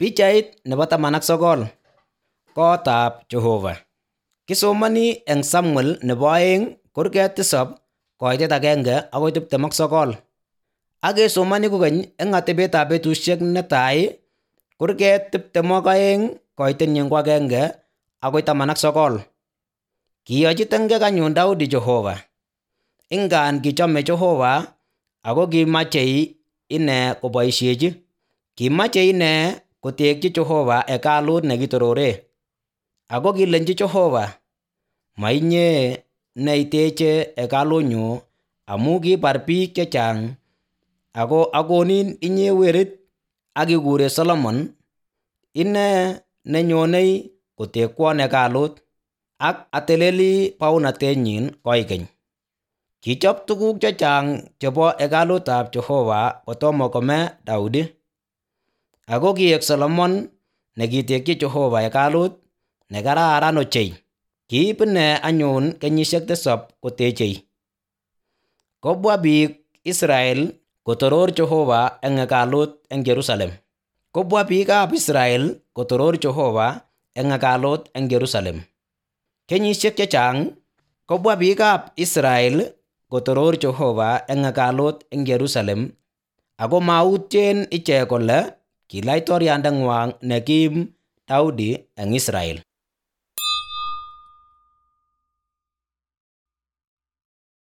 Pichait nebo 19. Kotab Jehova. Kisomoni eng Samuel nebo aeng kurget 7 koitet 1 agoi 29. Ak kesomoni kokeny eng atebetab betusiek netai kurget 22 koitenyin ko 1 agoi 19. Kiyochi tengek anyun Daudi Jehova. Ingan kichome Jehova ako kimache ine koboisiechi. Kimache ine kotekchi Jehova hekalut nekitorore. Ako kilenji Jehova, mainye neiteche hekalunyu amu kibar biik chechang ako akonin inye werit akikure Solomon ine nenyonei kotekwon hekalut ak ateleli baunatenyin koikeny. Kichop tuguk chechang chebo hekalutab Jehova kotomo kome Daudi. Ako kiek Solomon nekitekchi Jehova hekalut nekararan ochei. Kiib ine anyun kenyisiek 7 kotechei. Kobwa biik Israel kotoror Jehova eng hekalut eng Jerusalem. Kobwa biikab Israel kotoror Jehova eng hekalut eng Jerusalem. Kenyisiek chechang kobwa biikab Israel kotoror Jehova eng hekalut eng Jerusalem ako mautien ichek kole ki laitoriandeng'wang nekim Daudi eng Israel.